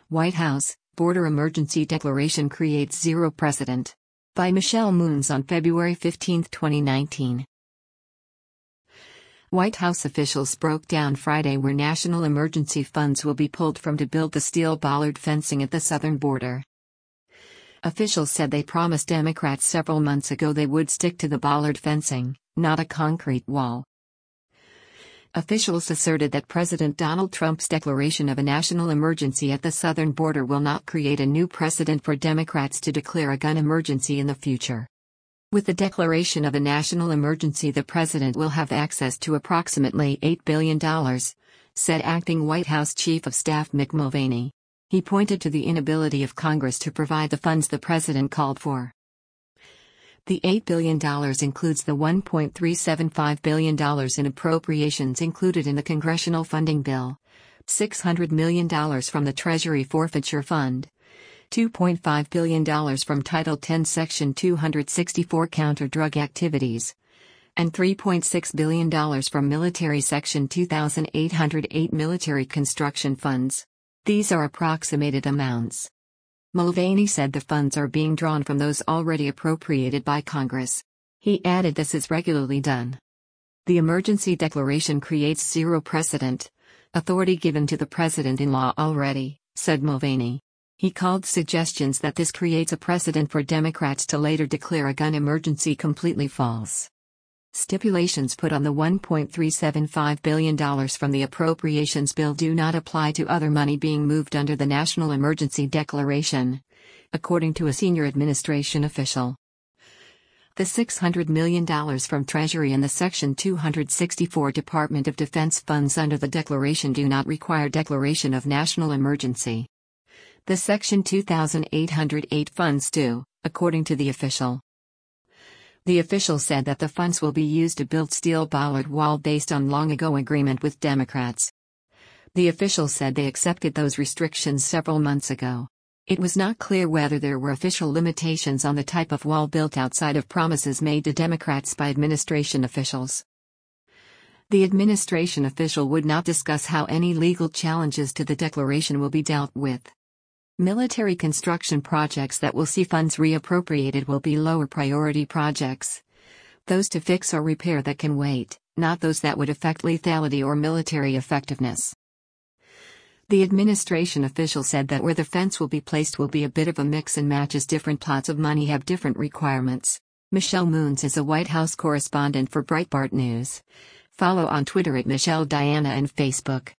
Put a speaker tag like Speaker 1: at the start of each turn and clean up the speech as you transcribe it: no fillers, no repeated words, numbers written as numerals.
Speaker 1: White House, border emergency declaration creates zero precedent. By Michelle Moons on February 15, 2019. White House officials broke down Friday where national emergency funds will be pulled from to build the steel bollard fencing at the southern border. Officials said they promised Democrats several months ago they would stick to the bollard fencing, not a concrete wall. Officials asserted that President Donald Trump's declaration of a national emergency at the southern border will not create a new precedent for Democrats to declare a gun emergency in the future. With the declaration of a national emergency, the president will have access to approximately $8 billion, said acting White House Chief of Staff Mick Mulvaney. He pointed to the inability of Congress to provide the funds the president called for. The $8 billion includes the $1.375 billion in appropriations included in the congressional funding bill, $600 million from the Treasury Forfeiture Fund, $2.5 billion from Title 10 Section 264 counter-drug activities, and $3.6 billion from Military Section 2808 military construction funds. These are approximated amounts. Mulvaney said the funds are being drawn from those already appropriated by Congress. He added this is regularly done. The emergency declaration creates zero precedent, authority given to the president in law already, said Mulvaney. He called suggestions that this creates a precedent for Democrats to later declare a gun emergency completely false. Stipulations put on the $1.375 billion from the appropriations bill do not apply to other money being moved under the National Emergency Declaration, according to a senior administration official. The $600 million from Treasury and the Section 264 Department of Defense funds under the declaration do not require declaration of national emergency. The Section 2808 funds do, according to the official. The official said that the funds will be used to build steel bollard wall based on long-ago agreement with Democrats. The official said they accepted those restrictions several months ago. It was not clear whether there were official limitations on the type of wall built outside of promises made to Democrats by administration officials. The administration official would not discuss how any legal challenges to the declaration will be dealt with. Military construction projects that will see funds reappropriated will be lower priority projects. Those to fix or repair that can wait, not those that would affect lethality or military effectiveness. The administration official said that where the fence will be placed will be a bit of a mix and match as different pots of money have different requirements. Michelle Moons is a White House correspondent for Breitbart News. Follow on Twitter at Michelle Diana and Facebook.